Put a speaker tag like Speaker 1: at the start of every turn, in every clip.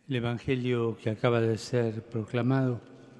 Speaker 1: El Evangelio que acaba de ser proclamado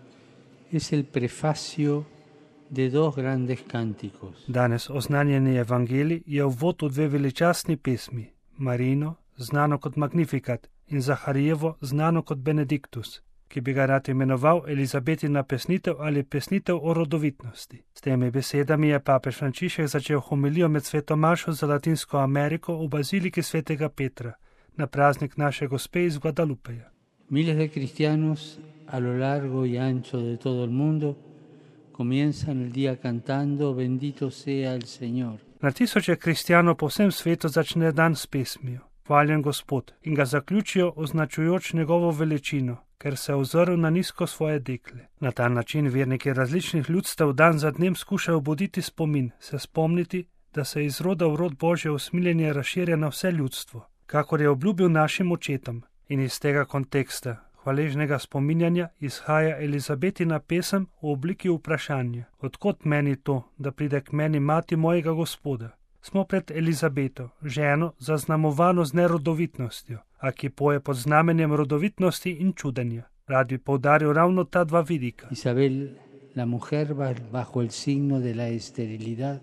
Speaker 1: es el prefacio de dos grandes cánticos.
Speaker 2: Danes oznanjeni evangelij je uvod v dve veličastni pesmi, Marino, znano kot Magnificat, in Zaharijevo, znano kot Benediktus, ki bi ga rad imenoval Elizabetina pesnitev ali pesnitev o rodovitnosti. S temi besedami je papež Frančišek začel homilijo med sveto mašo za Latinsko Ameriko v baziliki svetega Petra, na praznik naše Gospe iz Guadalupeja.
Speaker 1: Miles de cristianos a lo largo y ancho de todo el mundo comienzan el día cantando Bendito sea el Señor.
Speaker 2: Na tisoče kristijanov po vsem svetu začne dan s pesmijo, Hvaljen Gospod, in ga zaključijo označujoč njegovo veličino, ker se je ozrl na nizko svoje dekle. Na ta način verniki različnih ljudstev dan za dnem skušajo buditi spomin, se spomniti, da se iz roda v rod Božje usmiljenje razširja na vse ljudstvo, kakor je obljubil našim očetom. In iz tega konteksta hvaležnega spominjanja izhaja Elizabetina pesem v obliki vprašanja. Odkot meni to, da pride k meni mati mojega Gospoda? Smo pred Elizabeto, ženo zaznamovano z nerodovitnostjo, a ki poje pod znamenjem rodovitnosti in čudenja. Rad bi poudaril ravno ta dva vidika.
Speaker 1: Isabel, la mujer bajo el signo de la esterilidad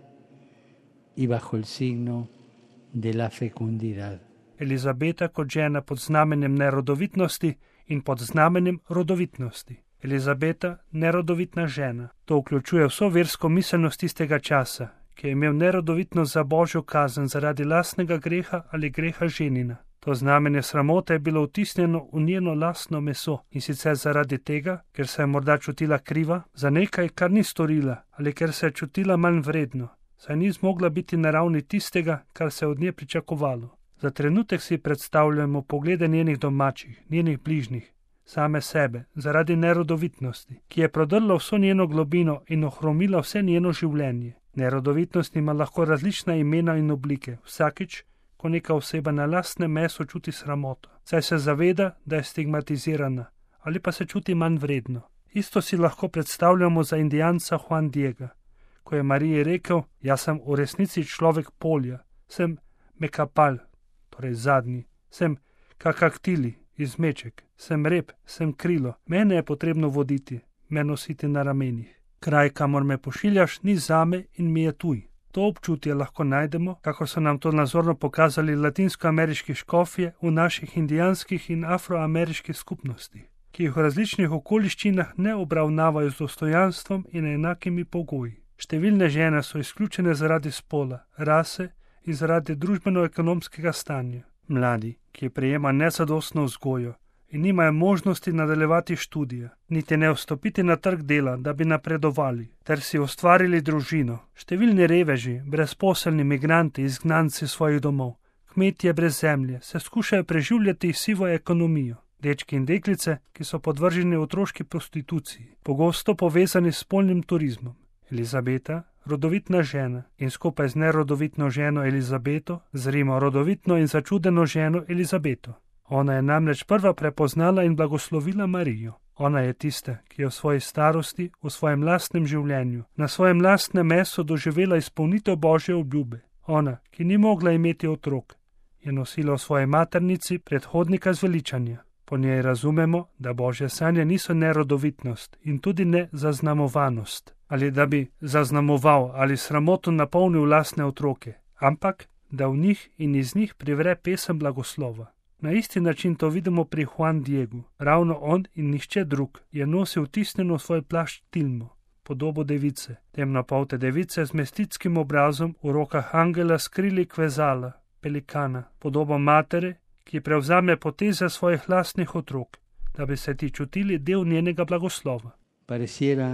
Speaker 1: y bajo el signo de la fecundidad.
Speaker 2: Elizabeta kot žena pod znamenjem nerodovitnosti in pod znamenjem rodovitnosti. Elizabeta, nerodovitna žena. To vključuje vso versko miselnost tistega časa, ki je imel nerodovitnost za božjo kazen zaradi lastnega greha ali greha ženina. To znamenje sramote je bilo vtisnjeno v njeno lastno meso in sicer zaradi tega, ker se je morda čutila kriva za nekaj, kar ni storila, ali ker se je čutila manj vredno, saj ni zmogla biti na ravni tistega, kar se je od nje pričakovalo. Za trenutek si predstavljamo poglede njenih domačih, njenih bližnjih, same sebe, zaradi nerodovitnosti, ki je prodrla vso njeno globino in ohromila vse njeno življenje. Nerodovitnost ima lahko različna imena in oblike, vsakič, ko neka oseba na lastne meso čuti sramoto, saj se zaveda, da je stigmatizirana, ali pa se čuti manj vredno. Isto si lahko predstavljamo za indijanca Juan Diega, ko je Mariji rekel: jaz sem v resnici človek polja, sem mekapal, torej zadnji, sem kakaktili, izmeček, sem rep, sem krilo, mene je potrebno voditi, me nositi na ramenih. Kraj, kamor me pošiljaš, ni zame in mi je tuj. To občutje lahko najdemo, kako so nam to nazorno pokazali latinskoameriški škofje v naših indijanskih in afroameriških skupnostih, ki jih v različnih okoliščinah ne obravnavajo z dostojanstvom in enakimi pogoji. Številne žene so izključene zaradi spola, rase in zaradi družbeno-ekonomskega stanja. Mladi, ki prejema nezadostno vzgojo in nimajo možnosti nadaljevati študija, niti ne vstopiti na trg dela, da bi napredovali, ter si ustvarili družino. Številni reveži, brezposelni migranti, izgnanci svojih domov, kmetje brez zemlje, se skušajo preživljati sivo ekonomijo. Dečki in deklice, ki so podvrženi otroški prostituciji, pogosto povezani s spolnim turizmom. Elizabeta, rodovitna žena, in skupaj z nerodovitno ženo Elizabeto zrimo rodovitno in začudeno ženo Elizabeto. Ona je namreč prva prepoznala in blagoslovila Marijo. Ona je tista, ki je v svoji starosti, v svojem lastnem življenju, na svojem lastnem mestu doživela izpolnitev Božje obljube. Ona, ki ni mogla imeti otrok, je nosila v svoji maternici predhodnika zveličanja. Po njej razumemo, da Božje sanje niso nerodovitnost in tudi ne zaznamovanost, ali da bi zaznamoval ali sramoto napolnil lastne otroke, ampak da v njih in iz njih privre pesem blagoslova. Na isti način to vidimo pri Juan Diegu. Ravno on in nihče drug je nosil vtisnjeno svoj plašč tilmo, podobo device, temnopolte device z mestitskim obrazom, v rokah angela s krili kvezala, pelikana, podobo matere, ki prevzame poteze svojih lastnih otrok, da bi se ti čutili del njenega blagoslova.
Speaker 1: Pareciera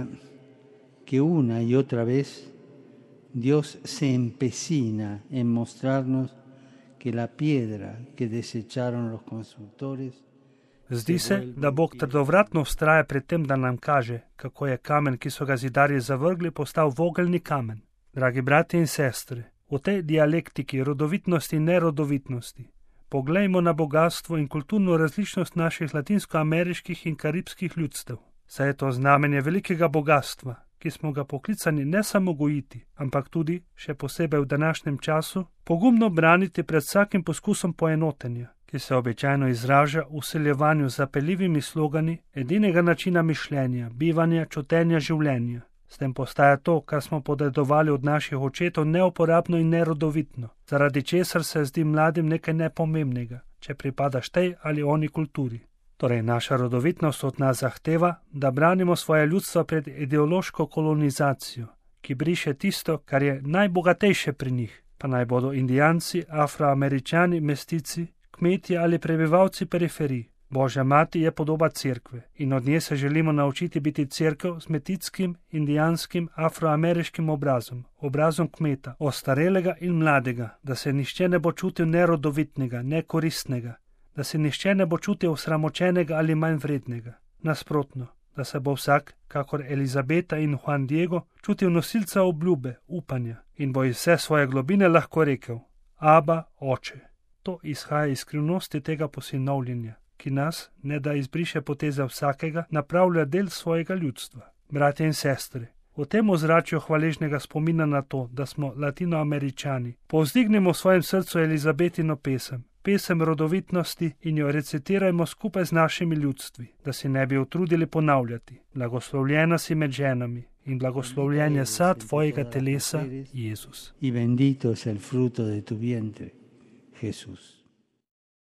Speaker 1: que una y otra vez Dios se empecina en mostrarnos que la piedra que desecharon los constructores.
Speaker 2: Zdi se, da Bog trdovratno vztraja pred tem, da nam kaže, kako je kamen, ki so ga zidarji zavrgli, postal vogelni kamen. Dragi brati in sestre, v tej dialektiki rodovitnosti in nerodovitnosti poglejmo na bogatstvo in kulturno različnost naših latinskoameriških in karibskih ljudstev. Saj je to znamenje velikega bogatstva, ki smo ga poklicani ne samo gojiti, ampak tudi, še posebej v današnjem času, pogumno braniti pred vsakim poskusom poenotenja. ki se običajno izraža v vseljevanju z zapeljivimi slogani edinega načina mišljenja, bivanja, čutenja, življenja. S tem postaja to, kar smo podedovali od naših očetov, neuporabno in nerodovitno, zaradi česar se zdi mladim nekaj nepomembnega, če pripadaš tej ali oni kulturi. Torej, naša rodovitnost od nas zahteva, da branimo svoje ljudstva pred ideološko kolonizacijo, ki briše tisto, kar je najbogatejše pri njih, pa naj bodo Indijanci, Afroameričani, mestici, kmetje ali prebivalci periferij. Božja mati je podoba cerkve in od nje se želimo naučiti biti cerkev s metitskim, indijanskim, afroameriškim obrazom, obrazom kmeta, ostarelega in mladega, da se nihče ne bo čutil nerodovitnega, nekoristnega, da se nihče ne bo čutil osramočenega ali manj vrednega. Nasprotno, da se bo vsak, kakor Elizabeta in Juan Diego, čutil nosilca obljube, upanja in bo iz vse svoje globine lahko rekel: Aba, oče. To izhaja iz skrivnosti tega posinovljenja, ki nas, ne da izbriše poteze vsakega, napravlja del svojega ljudstva. Bratje in sestre, v tem ozračju hvaležnega spomina na to, da smo Latinoameričani, povzdignemo v svojem srcu Elizabetino pesem, pesem rodovitnosti in jo recitirajmo skupaj z našimi ljudstvi, da si ne bi utrudili ponavljati: Blagoslovljena si med ženami in blagoslovljen je sad tvojega telesa, Jezus.
Speaker 1: Y bendito es el fruto de tu vientre, Jesús.